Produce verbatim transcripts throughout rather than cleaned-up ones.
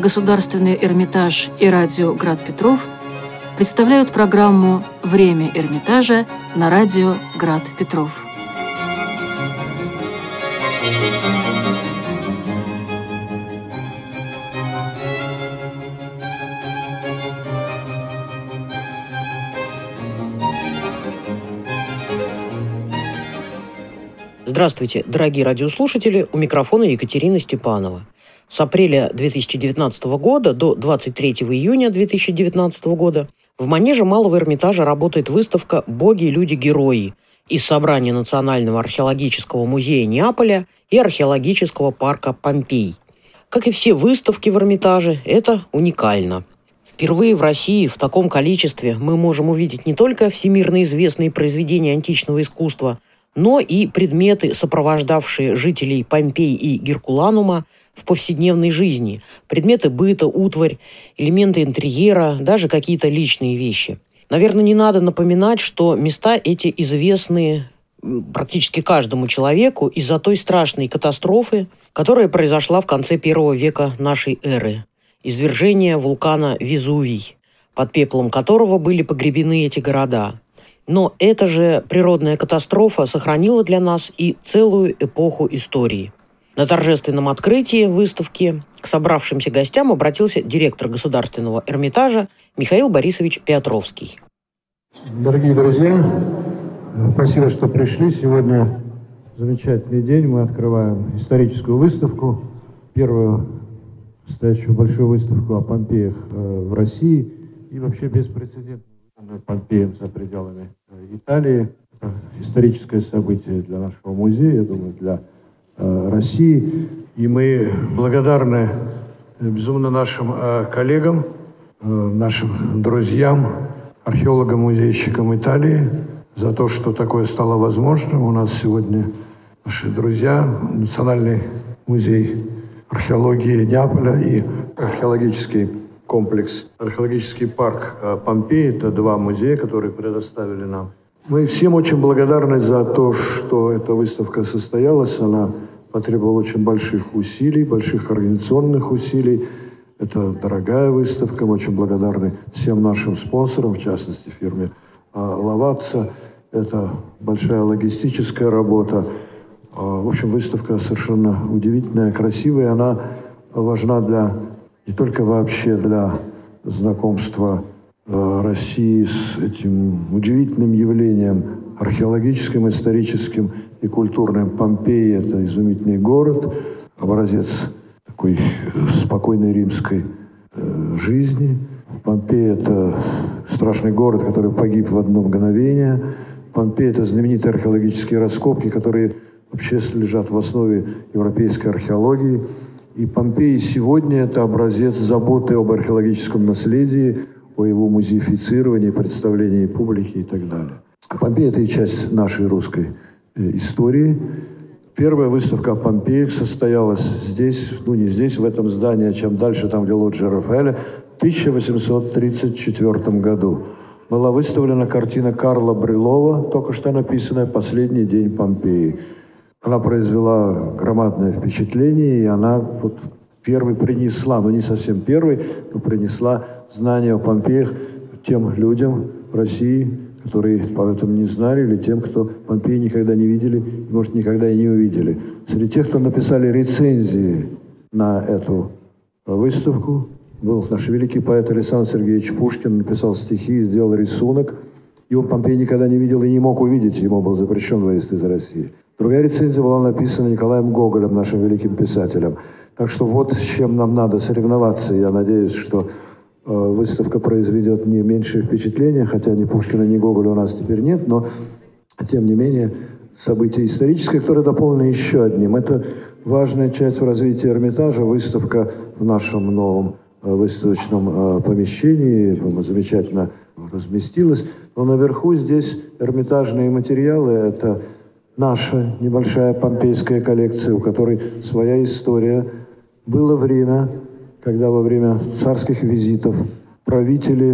Государственный Эрмитаж и радио «Град Петров» представляют программу «Время Эрмитажа» на радио «Град Петров». Здравствуйте, дорогие радиослушатели, у микрофона Екатерина Степанова. С апреля две тысячи девятнадцатого года до двадцать третьего июня две тысячи девятнадцатого года в манеже Малого Эрмитажа работает выставка «Боги, люди, герои» из собрания Национального археологического музея Неаполя и археологического парка Помпей. Как и все выставки в Эрмитаже, это уникально. Впервые в России в таком количестве мы можем увидеть не только всемирно известные произведения античного искусства, но и предметы, сопровождавшие жителей Помпей и Геркуланума в повседневной жизни, предметы быта, утварь, элементы интерьера, даже какие-то личные вещи. Наверное, не надо напоминать, что места эти известны практически каждому человеку из-за той страшной катастрофы, которая произошла в конце первого века нашей эры. Извержение вулкана Везувий, под пеплом которого были погребены эти города. Но эта же природная катастрофа сохранила для нас и целую эпоху истории. На торжественном открытии выставки к собравшимся гостям обратился директор Государственного Эрмитажа Михаил Борисович Петровский. Дорогие друзья, спасибо, что пришли. Сегодня замечательный день. Мы открываем историческую выставку, первую настоящую большую выставку о Помпеях в России и вообще беспрецедентную Помпеям за пределами Италии. Это историческое событие для нашего музея, я думаю, для э, России. И мы благодарны безумно нашим э, коллегам, э, нашим друзьям, археологам-музейщикам Италии за то, что такое стало возможным. У нас сегодня наши друзья, Национальный музей археологии Неаполя и археологический комплекс, археологический парк Помпей. Это два музея, которые предоставили нам. Мы всем очень благодарны за то, что эта выставка состоялась. Она потребовала очень больших усилий, больших организационных усилий. Это дорогая выставка. Мы очень благодарны всем нашим спонсорам, в частности фирме Лаватца. Это большая логистическая работа. В общем, выставка совершенно удивительная, красивая. Она важна для не только вообще для знакомства э, России с этим удивительным явлением археологическим, историческим и культурным. Помпеи – это изумительный город, образец такой спокойной римской э, жизни. Помпеи – это страшный город, который погиб в одно мгновение. Помпеи – это знаменитые археологические раскопки, которые вообще лежат в основе европейской археологии. И Помпеи сегодня – это образец заботы об археологическом наследии, о его музеифицировании, представлении публике и так далее. Помпеи – это и часть нашей русской истории. Первая выставка о Помпеях состоялась здесь, ну не здесь, в этом здании, а чем дальше, там, где лоджия Рафаэля, в тысяча восемьсот тридцать четвёртом году. Была выставлена картина Карла Брюлова, только что написанная «Последний день Помпеи». Она произвела громадное впечатление, и она вот первой принесла, ну не совсем первой, но принесла знания о Помпеях тем людям в России, которые об этом не знали, или тем, кто Помпеи никогда не видели, может, никогда и не увидели. Среди тех, кто написали рецензии на эту выставку, был наш великий поэт Александр Сергеевич Пушкин, написал стихи, сделал рисунок. Его Помпей никогда не видел и не мог увидеть, ему был запрещен выезд из России. Другая рецензия была написана Николаем Гоголем, нашим великим писателем. Так что вот с чем нам надо соревноваться. Я надеюсь, что э, выставка произведет не меньшее впечатление, хотя ни Пушкина, ни Гоголя у нас теперь нет, но тем не менее событие историческое, которое дополнено еще одним. Это важная часть в развитии Эрмитажа, выставка в нашем новом э, выставочном э, помещении, замечательно разместилась. Но наверху здесь эрмитажные материалы, это наша небольшая помпейская коллекция, у которой своя история. Было время, когда во время царских визитов правители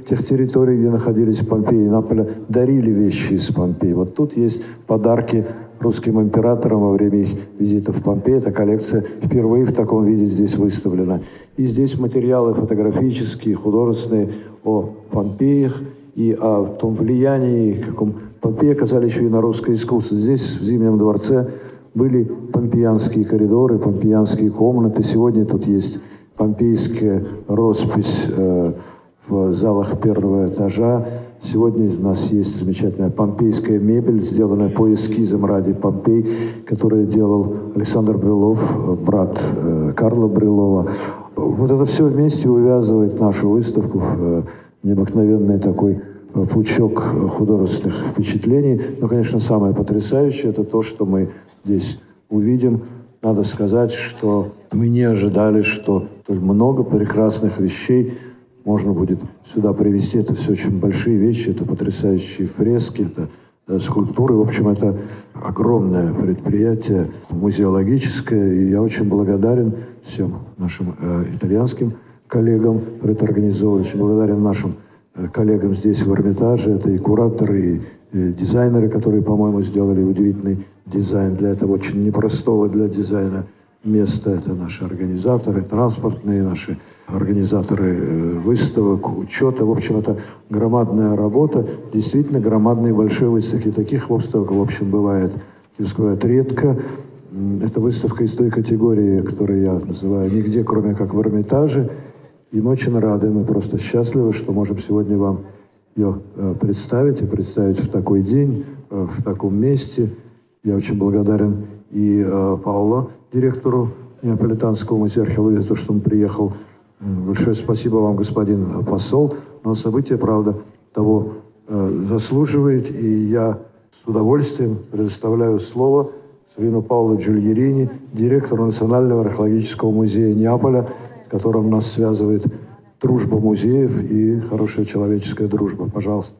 тех территорий, где находились Помпеи и Наполя, дарили вещи из Помпеи. Вот тут есть подарки русским императорам во время их визита в Помпеи. Эта коллекция впервые в таком виде здесь выставлена. И здесь материалы фотографические, художественные о Помпеях и о том влиянии, каком Помпеи оказали еще и на русское искусство. Здесь, в Зимнем дворце, были помпеянские коридоры, помпеянские комнаты. Сегодня тут есть помпейская роспись э, в залах первого этажа. Сегодня у нас есть замечательная помпейская мебель, сделанная по эскизам ради Помпей, которую делал Александр Брюллов, брат э, Карла Брюллова. Вот это все вместе увязывает нашу выставку в необыкновенный такой пучок художественных впечатлений. Но, конечно, самое потрясающее – это то, что мы здесь увидим. Надо сказать, что мы не ожидали, что столь много прекрасных вещей можно будет сюда привезти. Это все очень большие вещи, это потрясающие фрески, это скульптуры. В общем, это огромное предприятие музеологическое, и я очень благодарен всем нашим э, итальянским коллегам, которые это организовывали, очень благодарен нашим э, коллегам здесь в Эрмитаже. Это и кураторы, и, и дизайнеры, которые, по-моему, сделали удивительный дизайн для этого очень непростого для дизайна места. Это наши организаторы транспортные, наши организаторы э, выставок, учета. В общем, это громадная работа, действительно громадные большие выставки. Таких выставок, в общем, бывает, бывает редко. Это выставка из той категории, которую я называю «Нигде, кроме как в Эрмитаже». И мы очень рады, мы просто счастливы, что можем сегодня вам ее э, представить, и представить в такой день, э, в таком месте. Я очень благодарен и э, Пауло, директору Неаполитанского музея археологии, за то, что он приехал. Большое спасибо вам, господин посол. Но событие, правда, того э, заслуживает. И я с удовольствием предоставляю слово господину Паоло Джульерини, директору Национального археологического музея Неаполя, с которым нас связывает дружба музеев и хорошая человеческая дружба. Пожалуйста.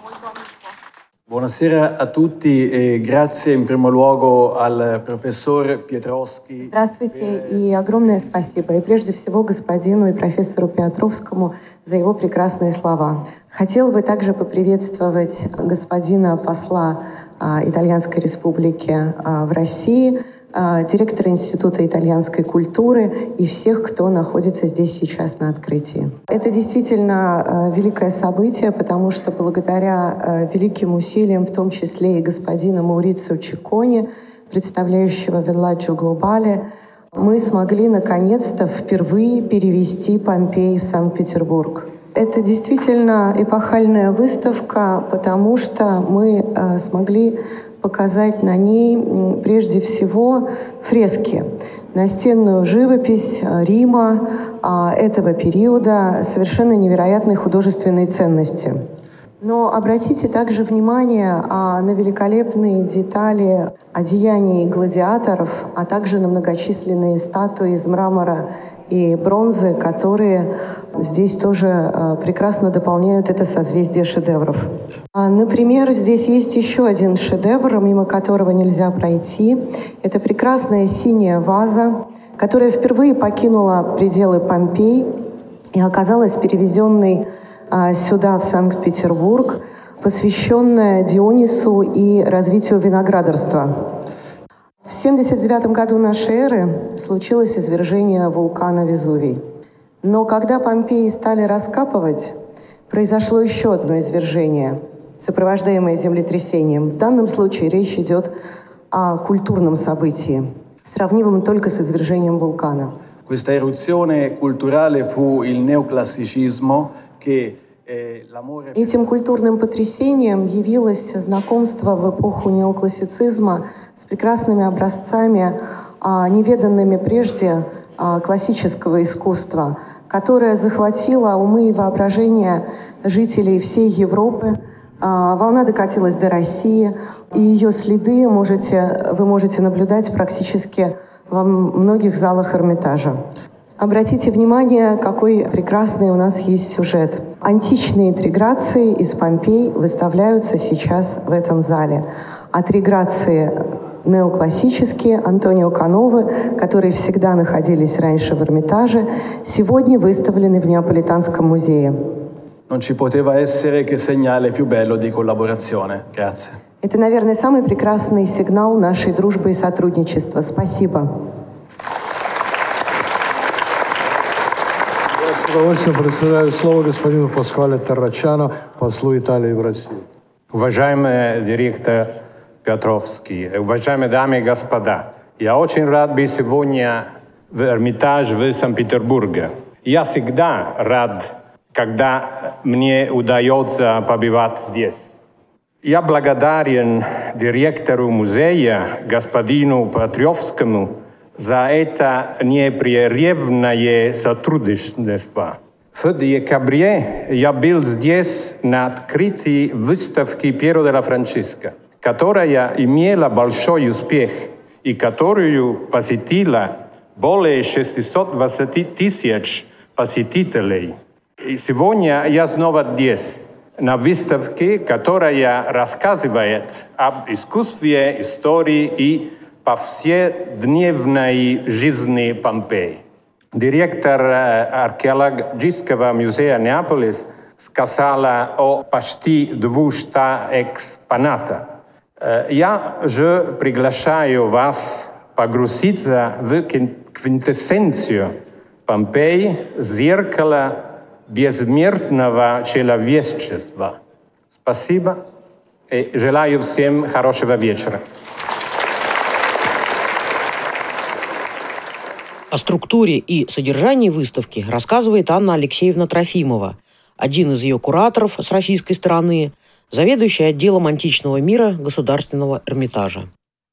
Buonasera a tutti e grazie in primo luogo al professor Piotrowski. Здравствуйте и огромное спасибо. И прежде всего господину и профессору Пиотровскому за его прекрасные слова. Хотела бы также поприветствовать господина посла а, Итальянской Республики а, в России, а, директора Института итальянской культуры и всех, кто находится здесь сейчас на открытии. Это действительно а, великое событие, потому что благодаря а, великим усилиям, в том числе и господина Маурицио Чиккони, представляющего Villaggio Globale, мы смогли наконец-то впервые перевести Помпеи в Санкт-Петербург. Это действительно эпохальная выставка, потому что мы а, смогли показать на ней прежде всего фрески, настенную живопись Рима этого периода совершенно невероятной художественной ценности. Но обратите также внимание на великолепные детали одеяний гладиаторов, а также на многочисленные статуи из мрамора и бронзы, которые здесь тоже прекрасно дополняют это созвездие шедевров. Например, здесь есть еще один шедевр, мимо которого нельзя пройти. Это прекрасная синяя ваза, которая впервые покинула пределы Помпей и оказалась перевезенной сюда, в Санкт-Петербург, посвященная Дионису и развитию виноградарства. В семьдесят девятом году нашей эры случилось извержение вулкана Везувий. Но когда Помпеи стали раскапывать, произошло еще одно извержение, сопровождаемое землетрясением. В данном случае речь идет о культурном событии, сравнимом только с извержением вулкана. Questa eruzione culturale fu il neoclassicismo che Этим культурным потрясением явилось знакомство в эпоху неоклассицизма с прекрасными образцами, неведанными прежде классического искусства, которое захватило умы и воображение жителей всей Европы. Волна докатилась до России, и ее следы можете, вы можете наблюдать практически во многих залах Эрмитажа. Обратите внимание, какой прекрасный у нас есть сюжет. Античные триграции из Помпей выставляются сейчас в этом зале. А триграции неоклассические Антонио Кановы, которые всегда находились раньше в Эрмитаже, сегодня выставлены в Неаполитанском музее. non ci poteva essere che segnale più bello di collaborazione. Grazie. Это, наверное, самый прекрасный сигнал нашей дружбы и сотрудничества. Спасибо. Я с удовольствием предоставляю слово господину Паскуале Террачано, послу Италии в России. Уважаемый директор Петровский, уважаемые дамы и господа, я очень рад быть сегодня в Эрмитаже в Санкт-Петербурге. Я всегда рад, когда мне удается побывать здесь. Я благодарен директору музея, господину Петровскому, за это непрерывное сотрудничество. В декабре я был здесь на открытии выставки Пьеро делла Франческо, которая имела большой успех и которую посетила более шестисот двадцати тысяч посетителей. И сегодня я снова здесь, на выставке, которая рассказывает об искусстве, истории и повседневной жизни Помпеи. Директор археологического музея Неаполис сказала о почти двухстах экспонатах. Я же приглашаю вас погрузиться в квинтэссенцию Помпеи, зеркало бессмертного человечества. Спасибо и желаю всем хорошего вечера. О структуре и содержании выставки рассказывает Анна Алексеевна Трофимова, один из ее кураторов с российской стороны, заведующий отделом античного мира Государственного Эрмитажа.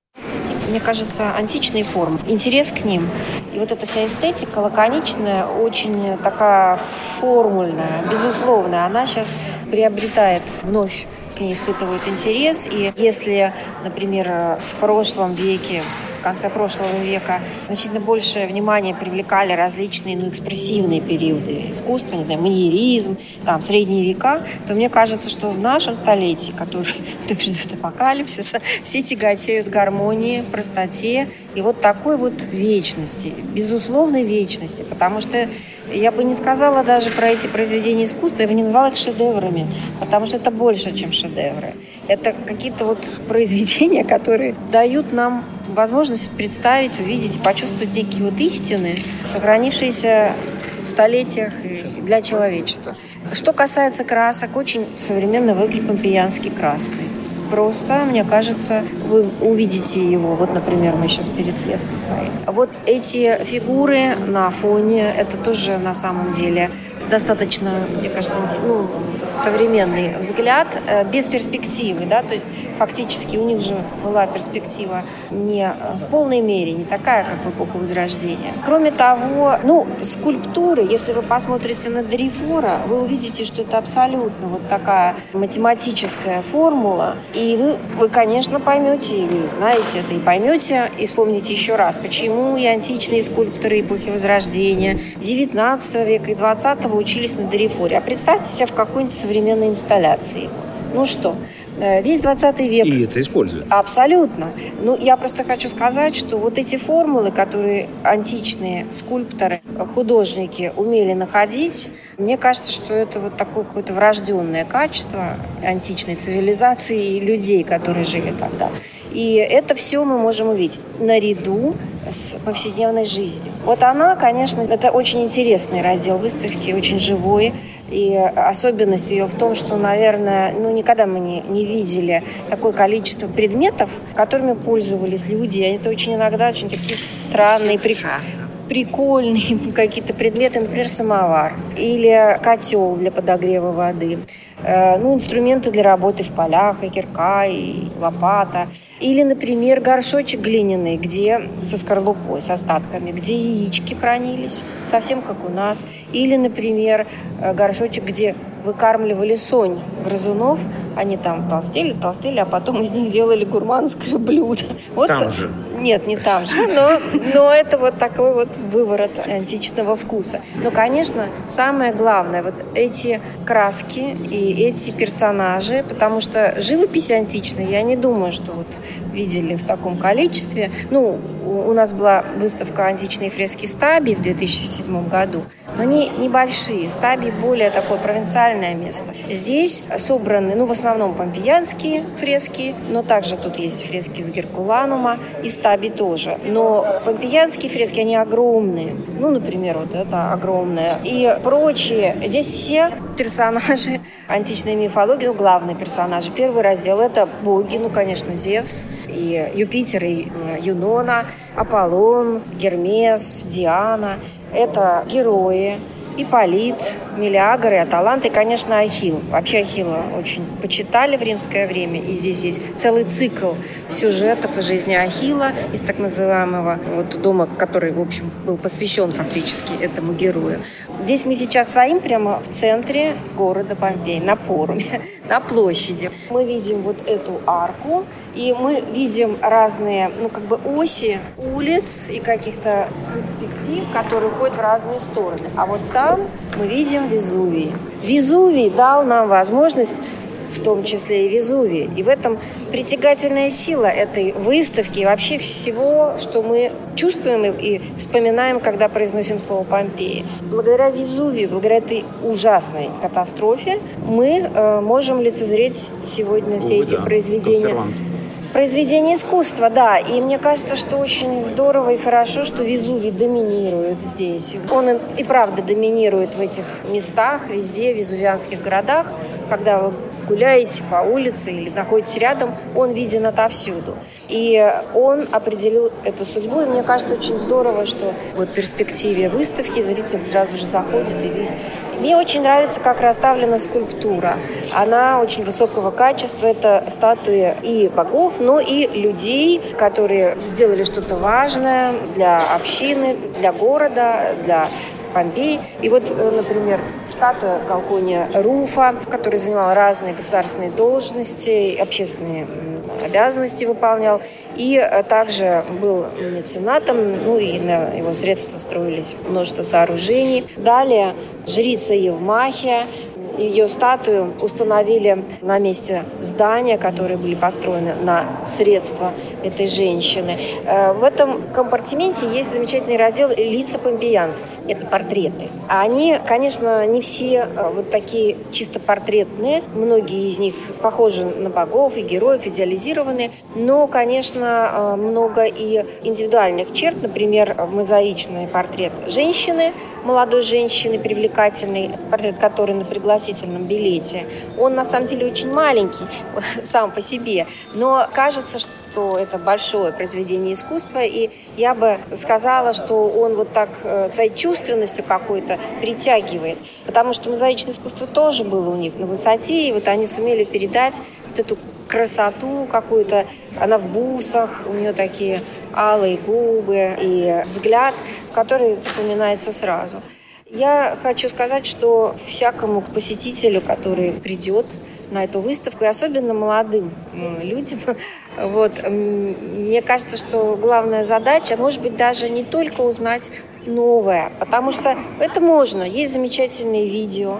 Мне кажется, античные формы, интерес к ним. И вот эта вся эстетика лаконичная, очень такая формульная, безусловная, она сейчас приобретает вновь, к ней испытывают интерес. И если, например, в прошлом веке, в конце прошлого века значительно большее внимание привлекали различные, ну, экспрессивные периоды искусства, не знаю, маньеризм, там, средние века, то мне кажется, что в нашем столетии, который так ждет апокалипсиса, все тяготеют к гармонии, простоте и вот такой вот вечности, безусловной вечности, потому что я бы не сказала даже про эти произведения искусства, я бы не назвала их шедеврами, потому что это больше, чем шедевры. Это какие-то вот произведения, которые дают нам возможность представить, увидеть и почувствовать некие вот истины, сохранившиеся в столетиях для человечества. Что касается красок, очень современно выглядит помпеянский красный. Просто, мне кажется, вы увидите его. Вот, например, мы сейчас перед фреской стоим. Вот эти фигуры на фоне, это тоже на самом деле достаточно, мне кажется, ну, современный взгляд, без перспективы, да, то есть фактически у них же была перспектива не в полной мере, не такая, как в эпоху Возрождения. Кроме того, ну, скульптуры, если вы посмотрите на Дорифора, вы увидите, что это абсолютно вот такая математическая формула, и вы, вы, конечно, поймете, и вы знаете это, и поймете, и вспомните еще раз, почему и античные скульпторы эпохи Возрождения девятнадцатого века и двадцатого учились на Дорифоре. А представьте себя в какой-нибудь современной инсталляции. Ну что, весь двадцатый век... И это используют. Абсолютно. Ну, я просто хочу сказать, что вот эти формулы, которые античные скульпторы, художники умели находить, мне кажется, что это вот такое какое-то врожденное качество античной цивилизации и людей, которые жили тогда. И это все мы можем увидеть наряду с повседневной жизнью. Вот она, конечно, это очень интересный раздел выставки, очень живой. И особенность ее в том, что, наверное, ну, никогда мы не, не видели такое количество предметов, которыми пользовались люди. Они это очень иногда очень такие странные, прик... прикольные какие-то предметы, например, самовар или котел для подогрева воды. Ну, инструменты для работы в полях, и кирка, и лопата. Или, например, горшочек глиняный, где со скорлупой, с остатками, где яички хранились, совсем как у нас. Или, например, горшочек, где выкармливали сонь грызунов, они там толстели, толстели, а потом из них делали гурманское блюдо. Вот там же? Нет, не там же, но, но это вот такой вот выворот античного вкуса. Но, конечно, самое главное, вот эти краски и эти персонажи, потому что живопись античная, я не думаю, что вот видели в таком количестве. Ну, у нас была выставка «Античные фрески Стабий» в две тысячи седьмом году, но они небольшие. Стабий более такое провинциальное место. Здесь собраны, ну, в основном помпеянские фрески, но также тут есть фрески из Геркуланума и Стабий тоже. Но помпеянские фрески, они огромные. Ну, например, вот это огромное. И прочие. Здесь все персонажи античной мифологии, ну, главные персонажи. Первый раздел – это боги, ну, конечно, Зевс, и Юпитер, и Юнона, Аполлон, Гермес, Диана. Это герои. Ипполит, Мелиагр и Аталанта, и, конечно, Ахилл. Вообще Ахилла очень почитали в римское время, и здесь есть целый цикл сюжетов из жизни Ахилла, из так называемого вот дома, который, в общем, был посвящен фактически этому герою. Здесь мы сейчас стоим прямо в центре города Помпей, на форуме, на площади. Мы видим вот эту арку, и мы видим разные, ну, как бы оси улиц и каких-то перспектив, которые ходят в разные стороны. А вот там мы видим Везувий. Везувий дал нам возможность, в том числе и Везувий. И в этом притягательная сила этой выставки и вообще всего, что мы чувствуем и вспоминаем, когда произносим слово Помпеи. Благодаря Везувию, благодаря этой ужасной катастрофе, мы э, можем лицезреть сегодня все Увы, эти да. произведения. Произведение искусства, да. И мне кажется, что очень здорово и хорошо, что Везувий доминирует здесь. Он и правда доминирует в этих местах, везде, в везувианских городах. Когда вы гуляете по улице или находитесь рядом, он виден отовсюду. И он определил эту судьбу. И мне кажется, очень здорово, что вот в перспективе выставки зритель сразу же заходит и видит. Мне очень нравится, как расставлена скульптура. Она очень высокого качества. Это статуи и богов, но и людей, которые сделали что-то важное для общины, для города, для Помпей. И вот, например, статуя Галкония Руфа, который занимал разные государственные должности, общественные обязанности выполнял. И также был меценатом, ну и на его средства строились множество сооружений. Далее жрица Евмахия. Ее статую установили на месте здания, которые были построены на средства этой женщины. В этом компартименте есть замечательный раздел «Лица помпеянцев». Это портреты. Они, конечно, не все вот такие чисто портретные. Многие из них похожи на богов и героев, идеализированы. Но, конечно, много и индивидуальных черт. Например, мозаичный портрет женщины, молодой женщины, привлекательный, портрет которой на пригласительном билете. Он, на самом деле, очень маленький сам по себе, но кажется, что это большое произведение искусства, и я бы сказала, что он вот так своей чувственностью какой-то притягивает, потому что мозаичное искусство тоже было у них на высоте, и вот они сумели передать вот эту красоту какую-то. Она в бусах, у нее такие алые губы и взгляд, который запоминается сразу. Я хочу сказать, что всякому посетителю, который придет на эту выставку, и особенно молодым людям, вот, мне кажется, что главная задача, может быть, даже не только узнать новое, потому что это можно. Есть замечательные видео.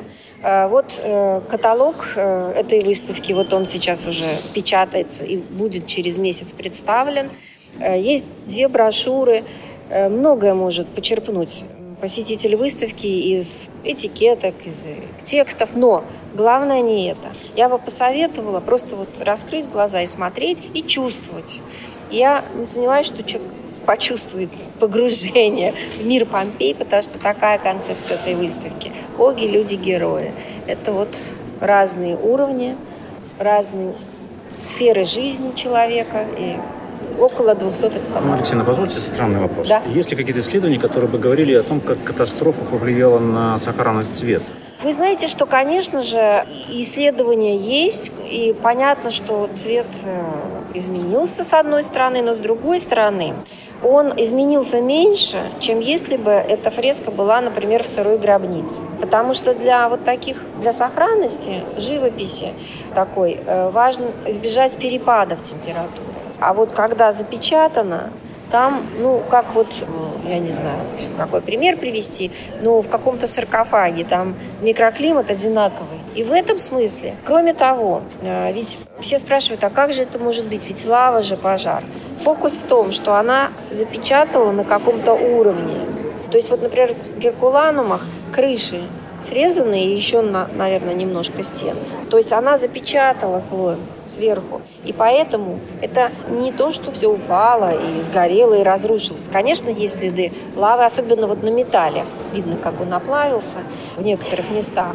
Вот каталог этой выставки, вот он сейчас уже печатается и будет через месяц представлен. Есть две брошюры, многое может почерпнуть посетитель выставки из этикеток, из текстов, но главное не это. Я бы посоветовала просто вот раскрыть глаза и смотреть, и чувствовать. Я не сомневаюсь, что человек почувствует погружение в мир Помпей, потому что такая концепция этой выставки. Боги, люди, герои. Это вот разные уровни, разные сферы жизни человека и около двухсот экспонатов. Ну, Алексей, позвольте странный вопрос. Да? Есть ли какие-то исследования, которые бы говорили о том, как катастрофа повлияла на сохранность цвета? Вы знаете, что, конечно же, исследования есть, и понятно, что цвет изменился с одной стороны, но с другой стороны он изменился меньше, чем если бы эта фреска была, например, в сырой гробнице. Потому что для вот таких, для сохранности живописи такой важно избежать перепадов температуры. А вот когда запечатано, там, ну, как вот, я не знаю, какой пример привести, но в каком-то саркофаге там микроклимат одинаковый. И в этом смысле, кроме того, ведь все спрашивают, а как же это может быть? Ведь лава же, пожар. Фокус в том, что она запечатала на каком-то уровне. То есть вот, например, в Геркуланумах крыши срезаны и еще, на, наверное, немножко стен. То есть она запечатала слоем сверху. И поэтому это не то, что все упало и сгорело и разрушилось. Конечно, есть следы лавы, особенно вот на металле. Видно, как он оплавился в некоторых местах.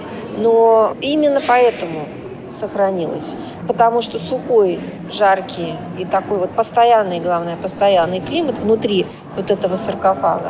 Но именно поэтому сохранилось. Потому что сухой, жаркий и такой вот постоянный, главное, постоянный климат внутри вот этого саркофага,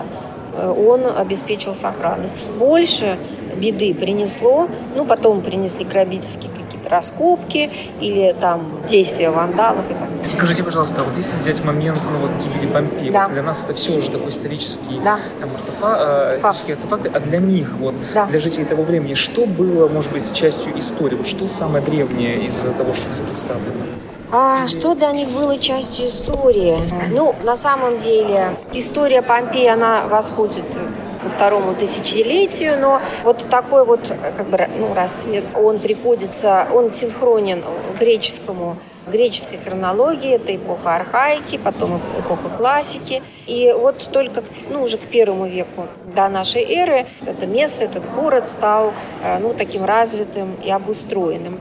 он обеспечил сохранность. Больше беды принесло, ну, потом принесли грабительские какие-то раскопки или там действия вандалов и так далее. Скажите, пожалуйста, вот если взять момент, ну, вот гибели Помпеи, да. вот для нас это все уже такой исторический, да. там, артефа- исторические артефакты, а для них, вот, да. для жителей того времени, что было, может быть, частью истории? Вот что самое древнее из того, что здесь представлено? А что для них было частью истории? Ну, на самом деле, история Помпеи, она восходит ко второму тысячелетию, но вот такой вот, как бы, ну, расцвет, он приходится, он синхронен греческому, греческой хронологии, это эпоха архаики, потом эпоха классики. И вот только, ну, уже к первому веку до нашей эры это место, этот город стал, ну, таким развитым и обустроенным.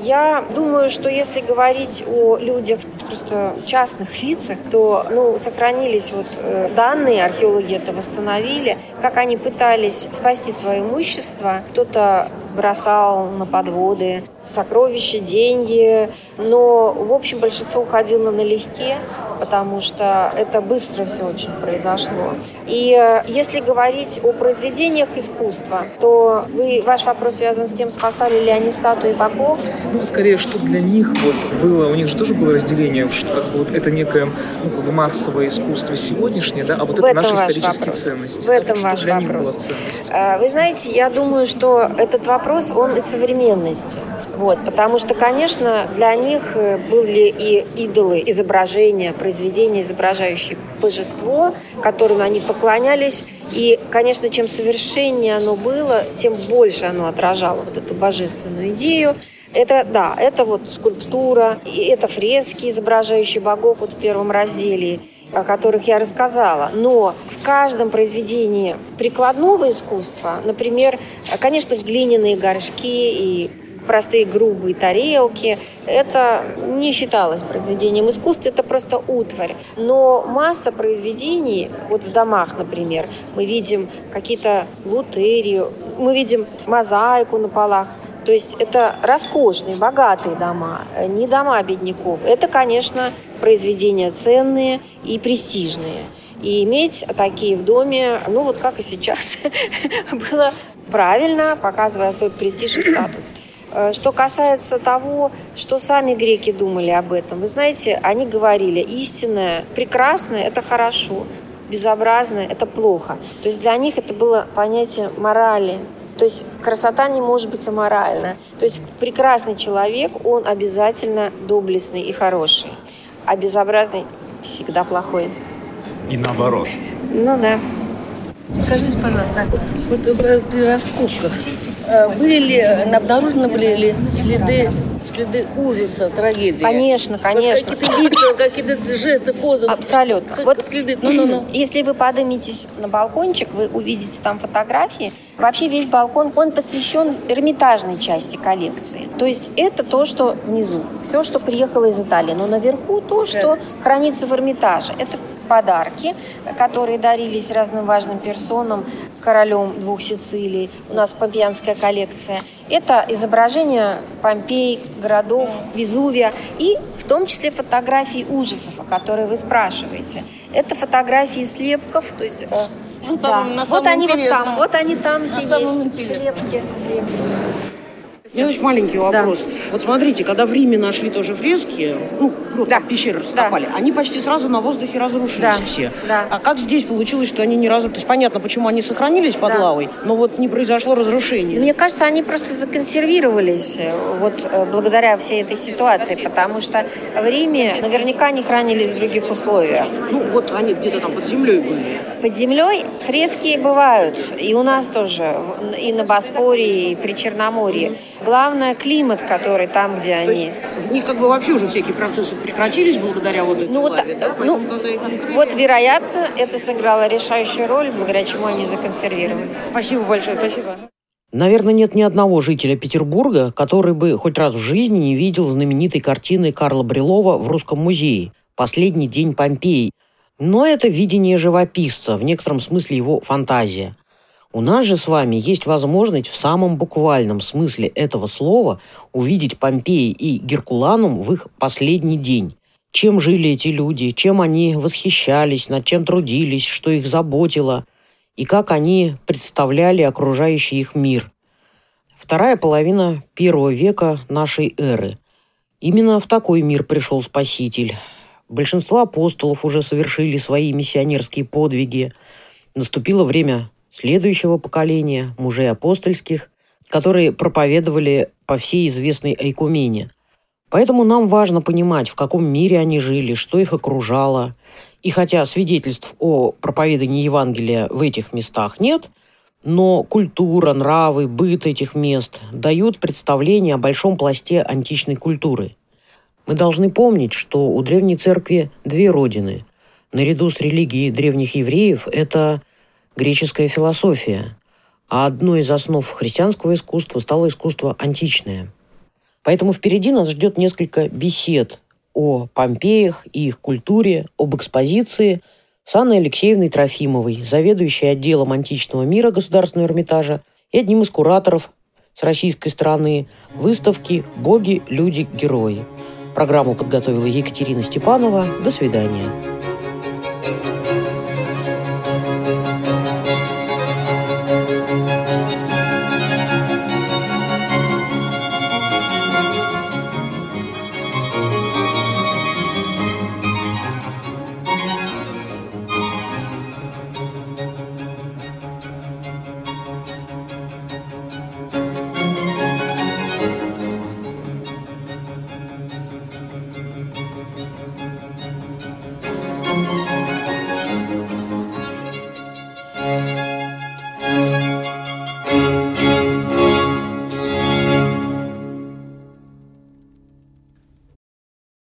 Я думаю, что если говорить о людях, просто частных лицах, то, ну, сохранились вот э, данные, археологи это восстановили, как они пытались спасти свое имущество. Кто-то бросал на подводы сокровища, деньги, но, в общем, большинство уходило налегке, потому что это быстро все очень произошло. И э, если говорить о произведениях искусства, то вы, ваш вопрос связан с тем, спасали ли они статуи богов. Ну, скорее, что для них вот было, у них же тоже было разделение, что вот это некое, ну, как бы массовое искусство сегодняшнее, да, а вот в это наши исторические вопрос. ценности. В этом что ваш для вопрос. них была ценность? Вы знаете, я думаю, что этот вопрос, он из современности. Вот, потому что, конечно, для них были и идолы, изображения, произведения, изображающие божество, которым они поклонялись. И, конечно, чем совершеннее оно было, тем больше оно отражало вот эту божественную идею. Это, да, это вот скульптура, и это фрески, изображающие богов вот в первом разделе, о которых я рассказала. Но в каждом произведении прикладного искусства, например, конечно, глиняные горшки и простые грубые тарелки, это не считалось произведением искусства, это просто утварь. Но масса произведений, вот в домах, например, мы видим какие-то лутерии, мы видим мозаику на полах. То есть это роскошные, богатые дома, не дома бедняков. Это, конечно, произведения ценные и престижные. И иметь такие в доме, ну вот как и сейчас, было правильно, показывая свой престиж и статус. Что касается того, что сами греки думали об этом, вы знаете, они говорили, истинное, прекрасное – это хорошо, безобразное – это плохо. То есть для них это было понятие морали. То есть красота не может быть аморальна. То есть прекрасный человек, он обязательно доблестный и хороший, а безобразный всегда плохой. И наоборот. Ну да. Скажите, пожалуйста, вот при раскопках были ли, обнаружены были ли следы, следы ужаса, трагедии? Конечно, конечно. Вот какие-то лица, какие-то жесты, позы. Абсолютно. Как вот следы. Ну, ну, ну. Если вы подниметесь на балкончик, вы увидите там фотографии. Вообще весь балкон, он посвящен эрмитажной части коллекции. То есть это то, что внизу, все, что приехало из Италии. Но наверху то, что хранится в Эрмитаже. Это подарки, которые дарились разным важным персонам, королем двух Сицилий. У нас помпеянская коллекция. Это изображения Помпей, городов, Везувия и в том числе фотографии ужасов, о которых вы спрашиваете. Это фотографии слепков, то есть... На да. самом, на вот они интересно. вот там, вот они там на все есть, слепки. У меня очень маленький вопрос. Да. Вот смотрите, когда в Риме нашли тоже фрески, ну, да. пещеры раскопали, да. они почти сразу на воздухе разрушились да. все. Да. А как здесь получилось, что они не разрушились? То есть понятно, почему они сохранились под да. лавой, но вот не произошло разрушение. Мне кажется, они просто законсервировались вот благодаря всей этой ситуации, потому что в Риме наверняка они хранились в других условиях. Ну, вот они где-то там под землей были. Под землей фрески бывают, и у нас тоже, и на Боспоре, и при Черноморье. Главное, климат, который там, где То они. Есть в них как бы вообще уже всякие процессы прекратились благодаря вот этой ну, лаве, вот, да? Ну, когда их открыли... вот, вероятно, это сыграло решающую роль, благодаря чему они законсервировались. Спасибо большое, спасибо. Наверное, нет ни одного жителя Петербурга, который бы хоть раз в жизни не видел знаменитой картины Карла Брюлова в Русском музее «Последний день Помпеи». Но это видение живописца, в некотором смысле его фантазия. У нас же с вами есть возможность в самом буквальном смысле этого слова увидеть Помпеи и Геркуланум в их последний день. Чем жили эти люди, чем они восхищались, над чем трудились, что их заботило, и как они представляли окружающий их мир. Вторая половина первого века нашей эры. Именно в такой мир пришел Спаситель. Большинство апостолов уже совершили свои миссионерские подвиги. Наступило время следующего поколения мужей апостольских, которые проповедовали по всей известной ойкумене. Поэтому нам важно понимать, в каком мире они жили, что их окружало. И хотя свидетельств о проповедании Евангелия в этих местах нет, но культура, нравы, быт этих мест дают представление о большом пласте античной культуры. Мы должны помнить, что у Древней Церкви две родины. Наряду с религией древних евреев это греческая философия, а одной из основ христианского искусства стало искусство античное. Поэтому впереди нас ждет несколько бесед о Помпеях и их культуре, об экспозиции с Анной Алексеевной Трофимовой, заведующей отделом античного мира Государственного Эрмитажа и одним из кураторов с российской стороны выставки «Боги, люди, герои». Программу подготовила Екатерина Степанова. До свидания.